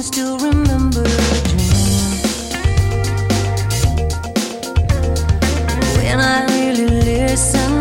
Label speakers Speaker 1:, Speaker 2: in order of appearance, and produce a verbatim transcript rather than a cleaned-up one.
Speaker 1: still remember a dream when I really listen